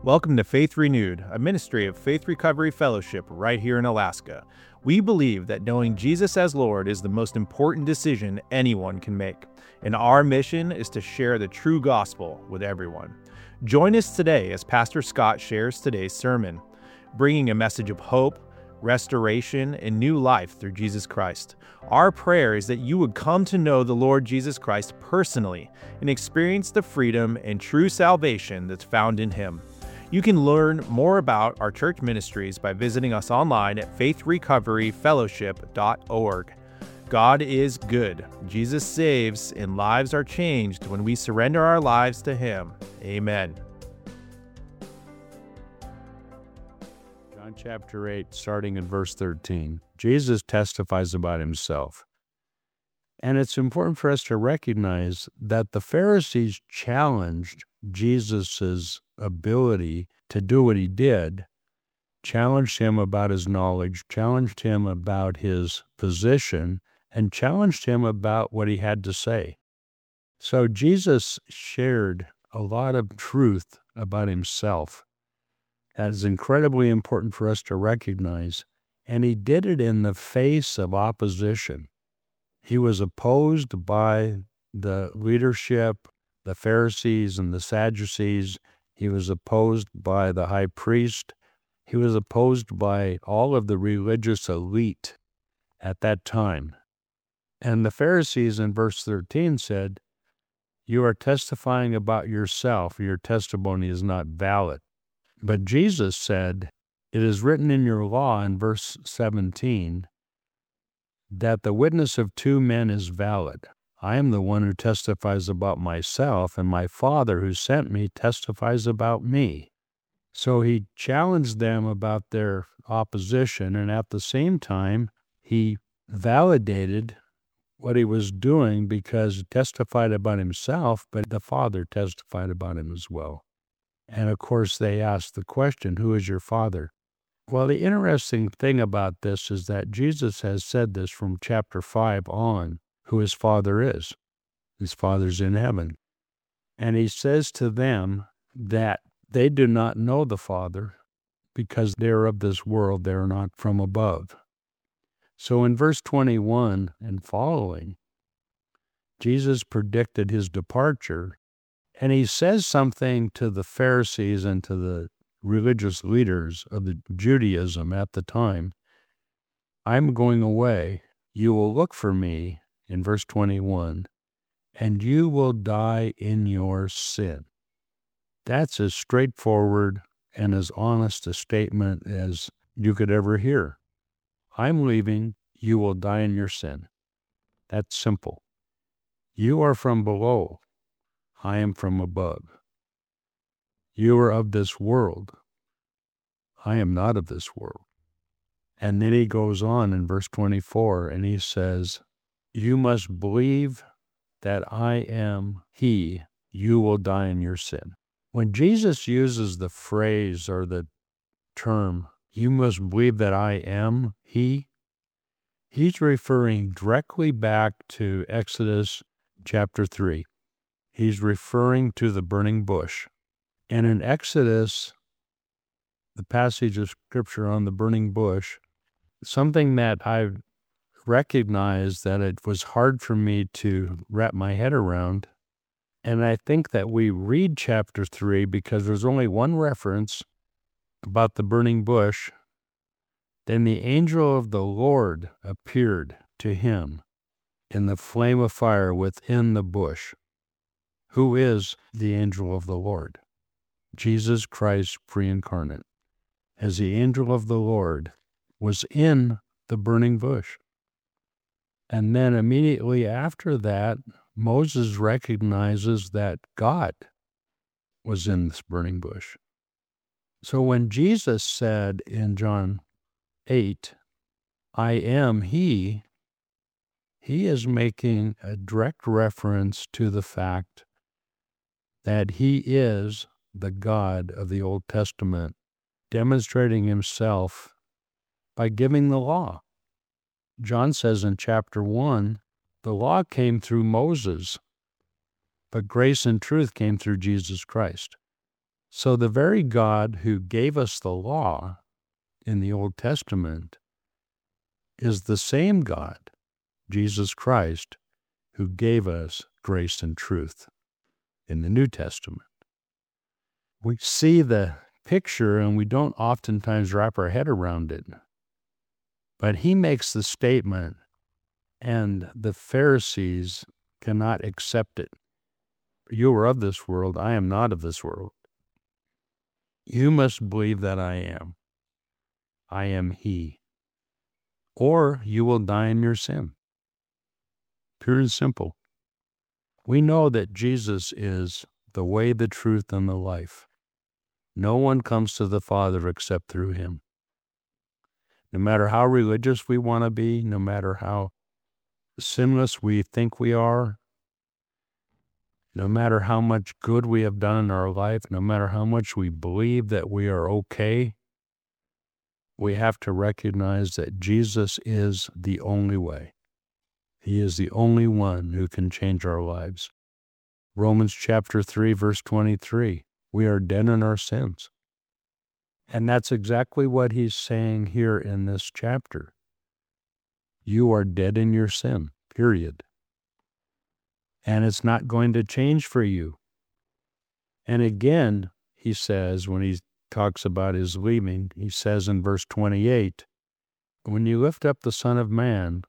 Welcome to Faith Renewed, a ministry of Faith Recovery Fellowship right here in Alaska. We believe that knowing Jesus as Lord is the most important decision anyone can make, and our mission is to share the true gospel with everyone. Join us today as Pastor Scott shares today's sermon, bringing a message of hope, restoration, and new life through Jesus Christ. Our prayer is that you would come to know the Lord Jesus Christ personally and experience the freedom and true salvation that's found in Him. You can learn more about our church ministries by visiting us online at faithrecoveryfellowship.org. God is good, Jesus saves, and lives are changed when we surrender our lives to Him. Amen. John chapter 8, starting in verse 13, Jesus testifies about Himself. And it's important for us to recognize that the Pharisees challenged Jesus' ability to do what He did, challenged Him about His knowledge, challenged Him about His position, and challenged Him about what He had to say. So Jesus shared a lot of truth about Himself that is incredibly important for us to recognize, and He did it in the face of opposition. He was opposed by the leadership, the Pharisees and the Sadducees. He was opposed by the high priest. He was opposed by all of the religious elite at that time. And the Pharisees in verse 13 said, "You are testifying about yourself. Your testimony is not valid." But Jesus said, "It is written in your law," in verse 17, "that the witness of two men is valid. I am the one who testifies about myself, and my Father who sent me testifies about me." So He challenged them about their opposition, and at the same time, He validated what He was doing because He testified about Himself, but the Father testified about Him as well. And of course, they asked the question, "Who is your Father?" Well, the interesting thing about this is that Jesus has said this from chapter 5 on, who His Father is. His Father's in heaven. And He says to them that they do not know the Father because they are of this world, they are not from above. So in verse 21 and following, Jesus predicted His departure, and He says something to the Pharisees and to the religious leaders of the Judaism at the time. "I'm going away. You will look for me," in verse 21, "and you will die in your sin." That's as straightforward and as honest a statement as you could ever hear. I'm leaving. You will die in your sin. That's simple. You are from below. I am from above. You are of this world. I am not of this world. And then He goes on in verse 24 and He says, "You must believe that I am He. You will die in your sin." When Jesus uses the phrase or the term, "You must believe that I am He," He's referring directly back to Exodus chapter 3. He's referring to the burning bush. And in Exodus, the passage of Scripture on the burning bush, something that I've recognized that it was hard for me to wrap my head around, and I think that we read chapter 3 because there's only one reference about the burning bush. Then the angel of the Lord appeared to him in the flame of fire within the bush. Who is the angel of the Lord? Jesus Christ pre-incarnate, as the angel of the Lord was in the burning bush. And then immediately after that, Moses recognizes that God was in this burning bush. So when Jesus said in John 8, "I am He," He is making a direct reference to the fact that He is the God of the Old Testament, demonstrating Himself by giving the law. John says in chapter 1, the law came through Moses, but grace and truth came through Jesus Christ. So the very God who gave us the law in the Old Testament is the same God, Jesus Christ, who gave us grace and truth in the New Testament. We see the picture and we don't oftentimes wrap our head around it. But he makes the statement, and the Pharisees cannot accept it. You are of this world, I am not of this world. You must believe that I am. I am he. Or you will die in your sin. Pure and simple. We know that Jesus is the way, the truth, and the life. No one comes to the Father except through him. No matter how religious we want to be, no matter how sinless we think we are, no matter how much good we have done in our life, no matter how much we believe that we are okay, we have to recognize that Jesus is the only way. He is the only one who can change our lives. Romans chapter 3, verse 23, we are dead in our sins. And that's exactly what he's saying here in this chapter. You are dead in your sin, period. And it's not going to change for you. And again, he says, when he talks about his leaving, he says in verse 28, when you lift up the Son of Man,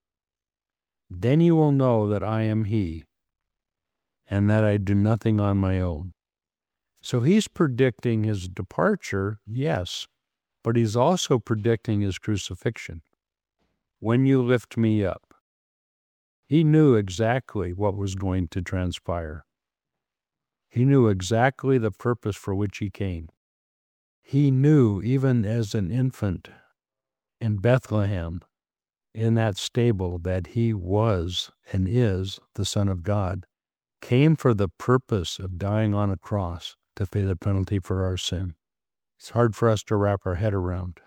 then you will know that I am he, and that I do nothing on my own. So he's predicting his departure, yes, but he's also predicting his crucifixion. When you lift me up. He knew exactly what was going to transpire. He knew exactly the purpose for which he came. He knew, even as an infant in Bethlehem, in that stable, that he was and is the Son of God, came for the purpose of dying on a cross to pay the penalty for our sin. It's hard for us to wrap our head around.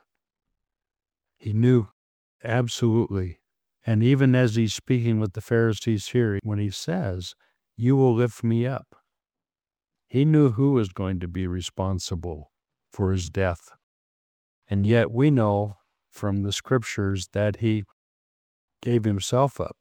He knew absolutely. And even as he's speaking with the Pharisees here, when he says, you will lift me up, he knew who was going to be responsible for his death. And yet we know from the scriptures that he gave himself up.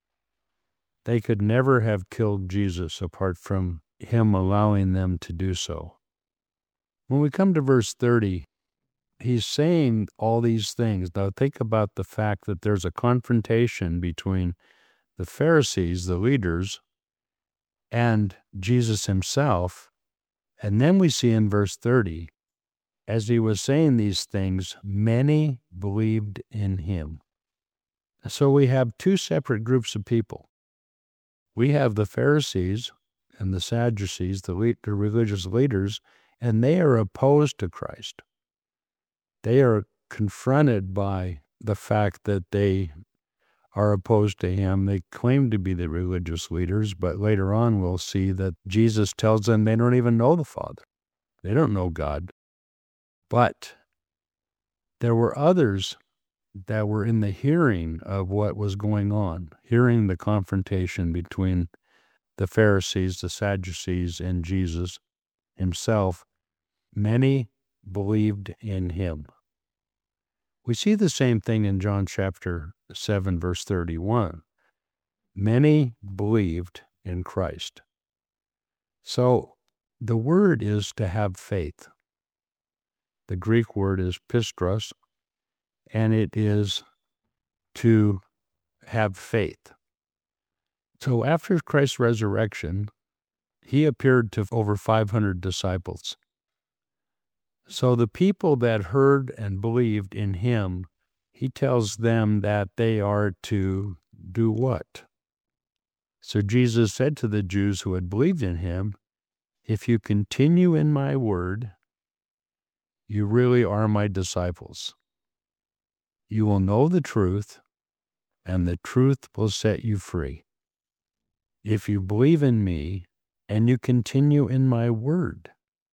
They could never have killed Jesus apart from him allowing them to do so. When we come to verse 30, he's saying all these things. Now think about the fact that there's a confrontation between the Pharisees, the leaders, and Jesus himself. And then we see in verse 30, as he was saying these things, many believed in him. So we have two separate groups of people. We have the Pharisees and the Sadducees, the religious leaders, and they are opposed to Christ. They are confronted by the fact that they are opposed to him. They claim to be the religious leaders, but later on we'll see that Jesus tells them they don't even know the Father. They don't know God. But there were others that were in the hearing of what was going on, hearing the confrontation between the Pharisees, the Sadducees, and Jesus himself. Many believed in him. We see the same thing in John chapter 7, verse 31. Many believed in Christ. So the word is to have faith. The Greek word is pistos, and it is to have faith. So after Christ's resurrection, he appeared to over 500 disciples. So the people that heard and believed in him, he tells them that they are to do what? So Jesus said to the Jews who had believed in him, if you continue in my word, you really are my disciples. You will know the truth, and the truth will set you free. If you believe in me, and you continue in my word.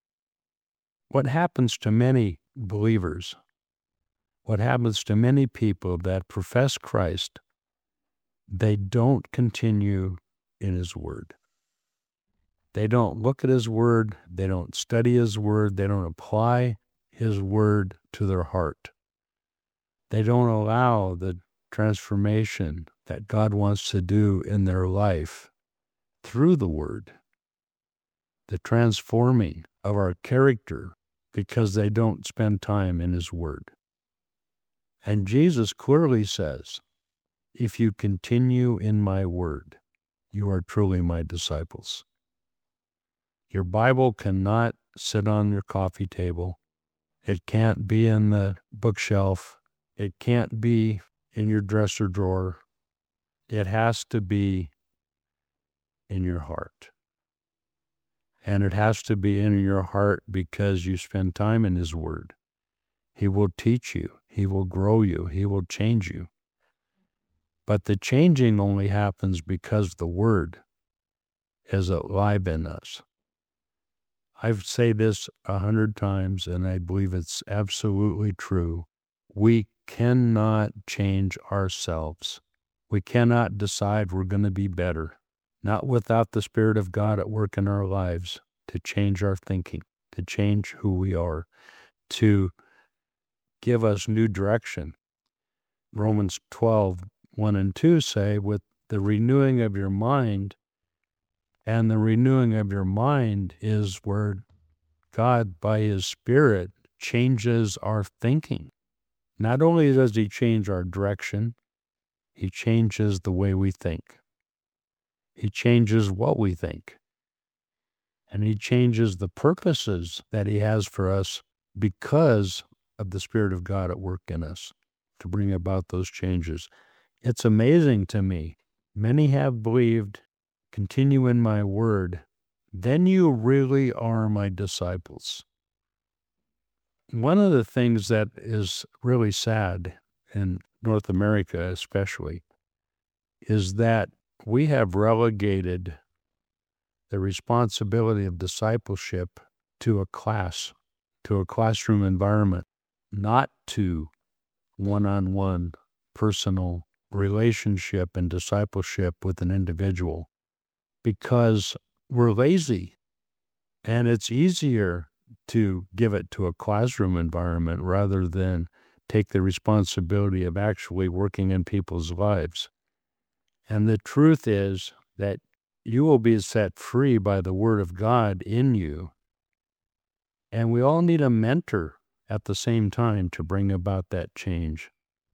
What happens to many believers, what happens to many people that profess Christ, they don't continue in his word. They don't look at His Word. They don't study His Word. They don't apply His Word to their heart. They don't allow the transformation that God wants to do in their life through the Word, the transforming of our character, because they don't spend time in His Word. And Jesus clearly says, if you continue in my Word, you are truly my disciples. Your Bible cannot sit on your coffee table. It can't be in the bookshelf. It can't be in your dresser drawer. It has to be in your heart. And it has to be in your heart because you spend time in His Word. He will teach you. He will grow you. He will change you. But the changing only happens because the Word is alive in us. I've said this 100 times, and I believe it's absolutely true. We cannot change ourselves. We cannot decide we're going to be better, not without the Spirit of God at work in our lives to change our thinking, to change who we are, to give us new direction. Romans 12:1 and 2 say, with the renewing of your mind, and the renewing of your mind is where God, by His Spirit, changes our thinking. Not only does He change our direction, He changes the way we think. He changes what we think. And He changes the purposes that He has for us because of the Spirit of God at work in us to bring about those changes. It's amazing to me. Many have believed, continue in my word, then you really are my disciples. One of the things that is really sad in North America especially is that we have relegated the responsibility of discipleship to a class, to a classroom environment, not to one-on-one personal relationship and discipleship with an individual, because we're lazy and it's easier to give it to a classroom environment rather than take the responsibility of actually working in people's lives. And the truth is that you will be set free by the Word of God in you. And we all need a mentor at the same time to bring about that change.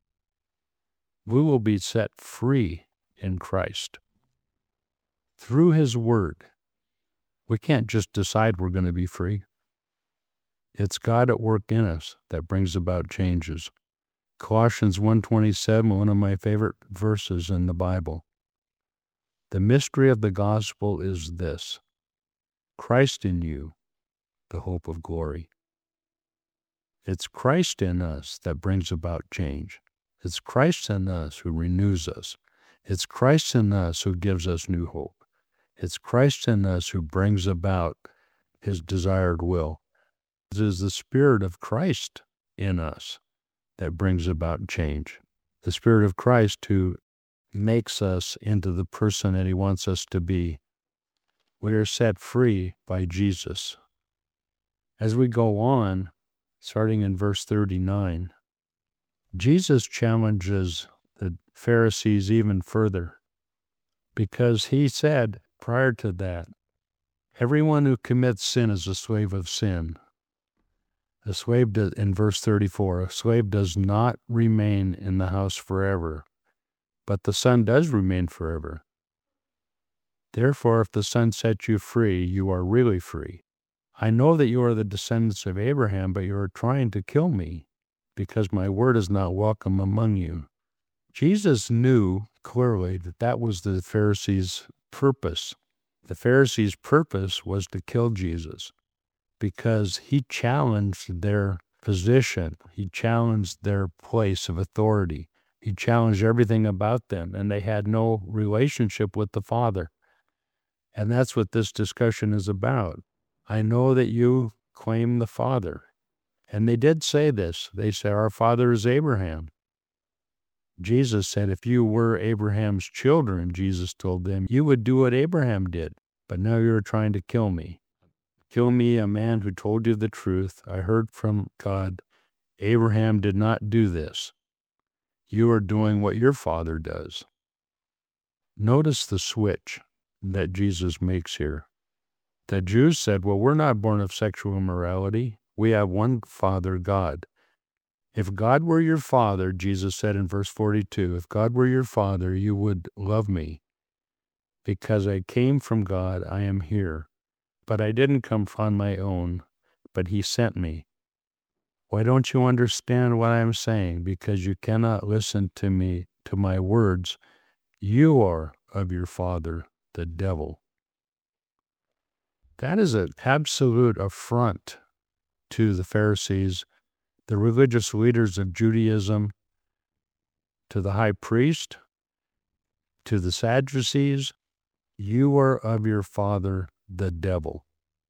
We will be set free in Christ through His Word. We can't just decide we're going to be free. It's God at work in us that brings about changes. Colossians 1:27, one of my favorite verses in the Bible. The mystery of the gospel is this: Christ in you, the hope of glory. It's Christ in us that brings about change. It's Christ in us who renews us. It's Christ in us who gives us new hope. It's Christ in us who brings about His desired will. It is the Spirit of Christ in us that brings about change. The Spirit of Christ who makes us into the person that He wants us to be. We are set free by Jesus. As we go on, starting in verse 39, Jesus challenges the Pharisees even further, because He said prior to that, everyone who commits sin is a slave of sin. A slave, in verse 34, a slave does not remain in the house forever, but the Son does remain forever. Therefore, if the Son sets you free, you are really free. I know that you are the descendants of Abraham, but you are trying to kill me, because my word is not welcome among you. Jesus knew clearly that that was the Pharisees' purpose. The Pharisees' purpose was to kill Jesus, because He challenged their position. He challenged their place of authority. He challenged everything about them, and they had no relationship with the Father. And that's what this discussion is about. I know that you claim the Father. And they did say this. They said, our father is Abraham. Jesus said, if you were Abraham's children, Jesus told them, you would do what Abraham did. but now you're trying to kill me. Kill me, a man who told you the truth. I heard from God. Abraham did not do this. You are doing what your father does. Notice the switch that Jesus makes here. The Jews said, well, we're not born of sexual immorality. We have one Father, God. If God were your father, Jesus said in verse 42, if God were your father, you would love me. Because I came from God, I am here. But I didn't come on my own, but he sent me. Why don't you understand what I'm saying? Because you cannot listen to me, to my words. You are of your father, the devil. That is an absolute affront to the Pharisees, the religious leaders of Judaism, to the high priest, to the Sadducees. You are of your father, the devil.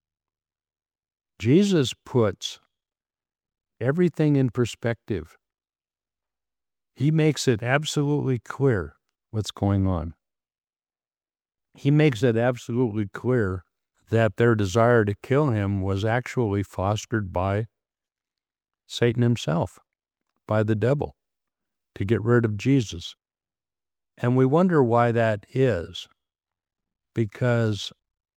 Jesus puts everything in perspective. He makes it absolutely clear what's going on. He makes it absolutely clear that their desire to kill him was actually fostered by Satan himself, by the devil, to get rid of Jesus. And we wonder why that is, because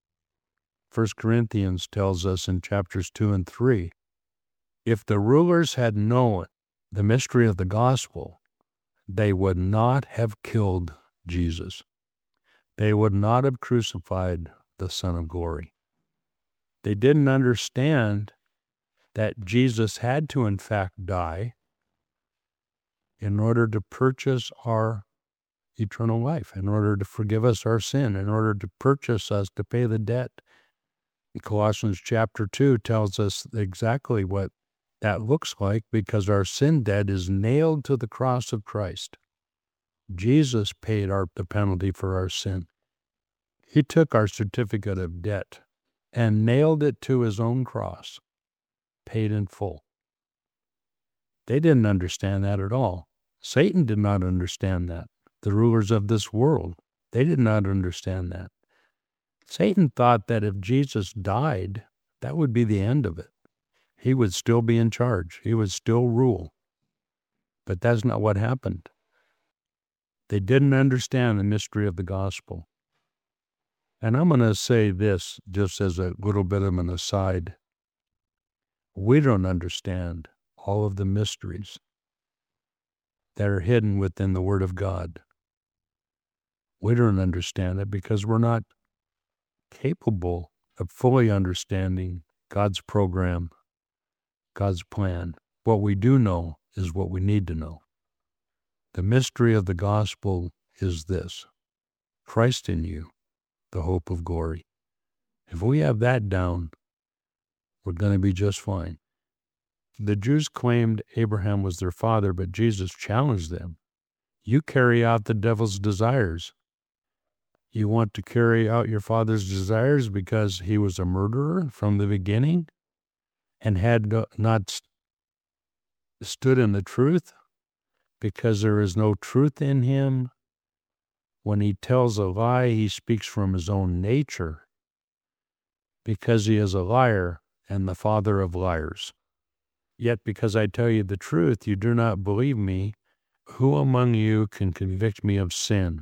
1 Corinthians tells us in chapters 2 and 3, if the rulers had known the mystery of the gospel, they would not have killed Jesus. They would not have crucified the Son of Glory. They didn't understand that Jesus had to, in fact, die in order to purchase our eternal life, in order to forgive us our sin, in order to purchase us to pay the debt. Colossians chapter 2 tells us exactly what that looks like, because our sin debt is nailed to the cross of Christ. Jesus paid the penalty for our sin. He took our certificate of debt and nailed it to his own cross, paid in full. They didn't understand that at all. Satan did not understand that. The rulers of this world, they did not understand that. Satan thought that if Jesus died, that would be the end of it. He would still be in charge. He would still rule. But that's not what happened. They didn't understand the mystery of the gospel. And I'm going to say this just as a little bit of an aside. We don't understand all of the mysteries that are hidden within the Word of God. We don't understand it because we're not capable of fully understanding God's program, God's plan. What we do know is what we need to know. The mystery of the gospel is this: Christ in you, the hope of glory. If we have that down, we're going to be just fine. The Jews claimed Abraham was their father, but Jesus challenged them. You carry out the devil's desires. You want to carry out your father's desires because he was a murderer from the beginning and had not stood in the truth, because there is no truth in him. When he tells a lie, he speaks from his own nature, because he is a liar and the father of liars. Yet because I tell you the truth, you do not believe me. Who among you can convict me of sin?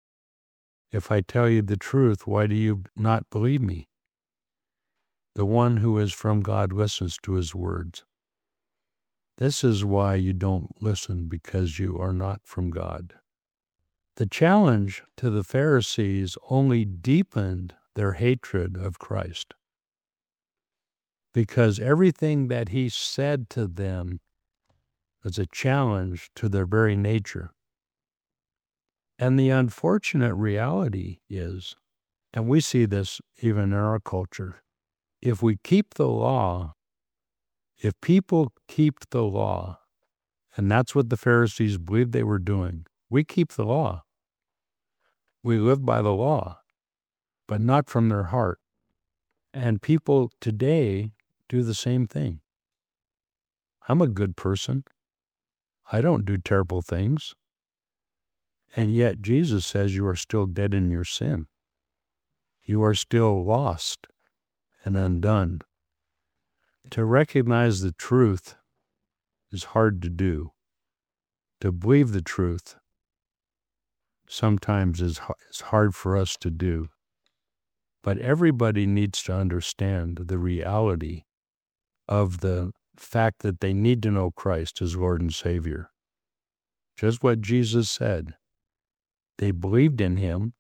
If I tell you the truth, why do you not believe me? The one who is from God listens to his words. This is why you don't listen, because you are not from God. The challenge to the Pharisees only deepened their hatred of Christ, because everything that he said to them was a challenge to their very nature. And the unfortunate reality is, and we see this even in our culture, if we keep the law, if people keep the law, and that's what the Pharisees believed they were doing, we keep the law. We live by the law, but not from their heart. And people today do the same thing. I'm a good person. I don't do terrible things. And yet Jesus says you are still dead in your sin. you are still lost and undone. To recognize the truth is hard to do. To believe the truth sometimes is hard for us to do. But everybody needs to understand the reality of the fact that they need to know Christ as Lord and Savior. Just what Jesus said. They believed in him.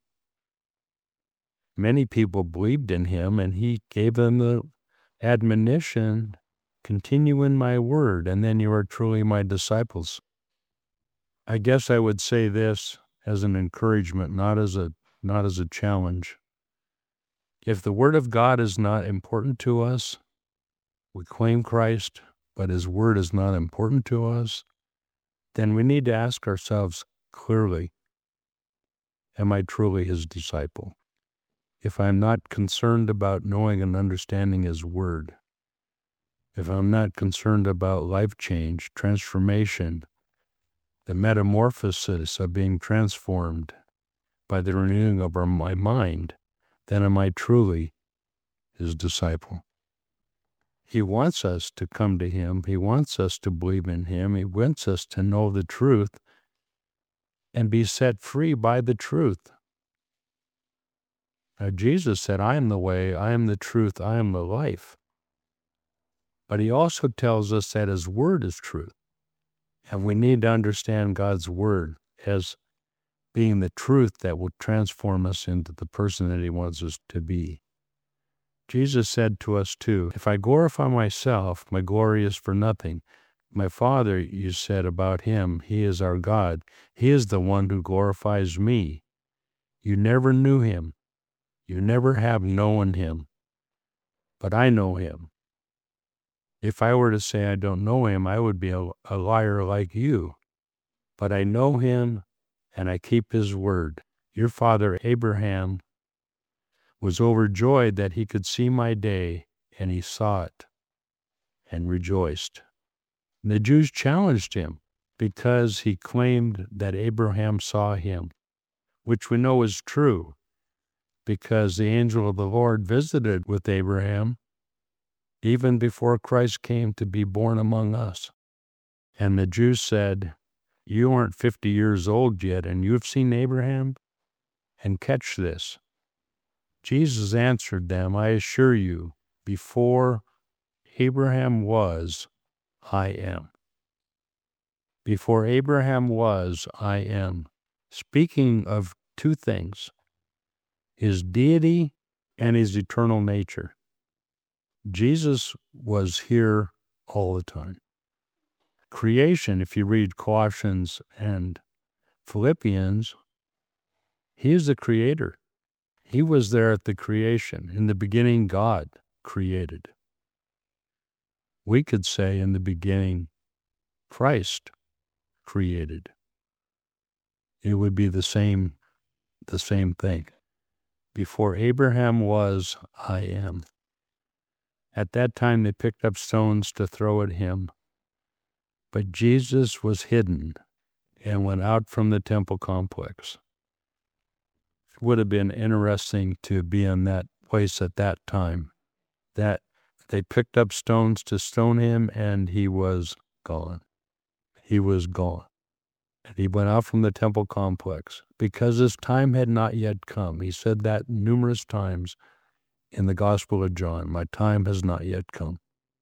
Many people believed in him, and he gave them the admonition, continue in my word, and then you are truly my disciples. I guess I would say this as an encouragement, not as a challenge. If the word of God is not important to us, we claim Christ, but his word is not important to us, then we need to ask ourselves clearly, am I truly his disciple? If I'm not concerned about knowing and understanding his word, if I'm not concerned about life change, transformation, the metamorphosis of being transformed by the renewing of my mind, then am I truly his disciple? He wants us to come to him. He wants us to believe in him. He wants us to know the truth and be set free by the truth. Now, Jesus said, I am the way, I am the truth, I am the life. But he also tells us that his word is truth. And we need to understand God's word as being the truth that will transform us into the person that he wants us to be. Jesus said to us too, if I glorify myself, my glory is for nothing. My Father, you said about him, he is our God. He is the one who glorifies me. You never knew him. You never have known him. But I know him. If I were to say I don't know him, I would be a liar like you. But I know him, and I keep his word. Your father Abraham was overjoyed that he could see my day, and he saw it and rejoiced. And the Jews challenged him because he claimed that Abraham saw him, which we know is true because the angel of the Lord visited with Abraham even before Christ came to be born among us. And the Jews said, you aren't 50 years old yet, and you have seen Abraham? And catch this. Jesus answered them, I assure you, before Abraham was, I am. Before Abraham was, I am. Speaking of two things, his deity and his eternal nature. Jesus was here all the time. Creation, if you read Colossians and Philippians, he is the creator. He was there at the creation. In the beginning, God created. We could say in the beginning, Christ created. It would be the same thing. Before Abraham was, I am. At that time, they picked up stones to throw at him. But Jesus was hidden and went out from the temple complex. It would have been interesting to be in that place at that time, that they picked up stones to stone him, and he was gone. He was gone. And he went out from the temple complex because his time had not yet come. He said that numerous times in the Gospel of John, my time has not yet come.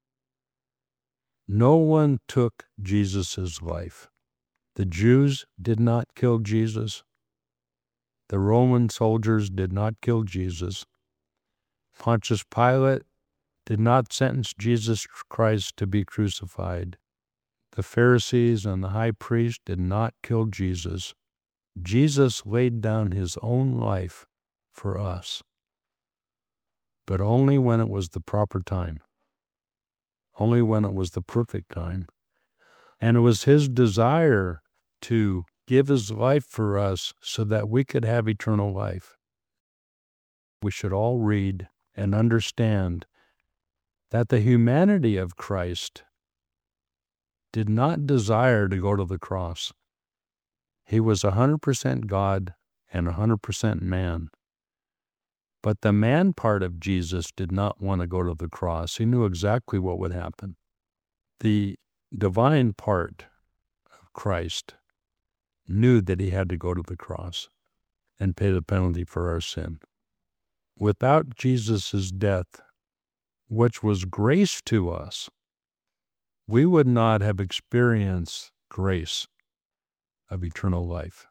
No one took Jesus' life. The Jews did not kill Jesus. The Roman soldiers did not kill Jesus. Pontius Pilate did not sentence Jesus Christ to be crucified. The Pharisees and the high priest did not kill Jesus. Jesus laid down his own life for us, but only when it was the proper time. Only when it was the perfect time. And it was his desire to give his life for us so that we could have eternal life. We should all read and understand that the humanity of Christ did not desire to go to the cross. He was 100% God and 100% man. But the man part of Jesus did not want to go to the cross. He knew exactly what would happen. The divine part of Christ knew that he had to go to the cross and pay the penalty for our sin. Without Jesus' death, which was grace to us, we would not have experienced grace of eternal life.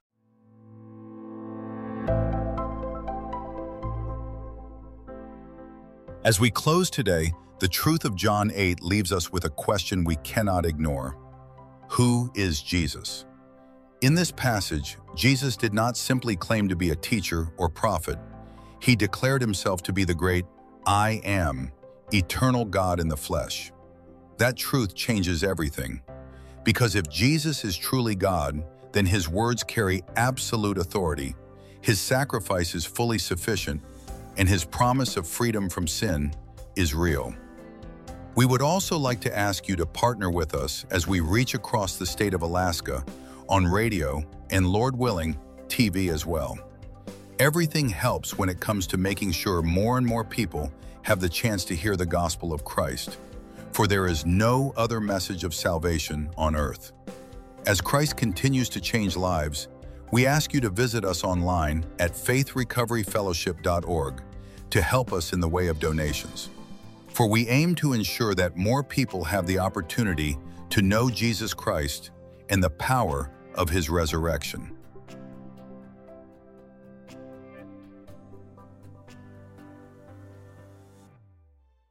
As we close today, the truth of John 8 leaves us with a question we cannot ignore. Who is Jesus? In this passage, Jesus did not simply claim to be a teacher or prophet. He declared himself to be the great I Am, eternal God in the flesh. That truth changes everything. Because if Jesus is truly God, then his words carry absolute authority, his sacrifice is fully sufficient, and his promise of freedom from sin is real. We would also like to ask you to partner with us as we reach across the state of Alaska on radio and, Lord willing, TV as well. Everything helps when it comes to making sure more and more people have the chance to hear the gospel of Christ, for there is no other message of salvation on earth. As Christ continues to change lives, we ask you to visit us online at faithrecoveryfellowship.org to help us in the way of donations. For we aim to ensure that more people have the opportunity to know Jesus Christ and the power of his resurrection.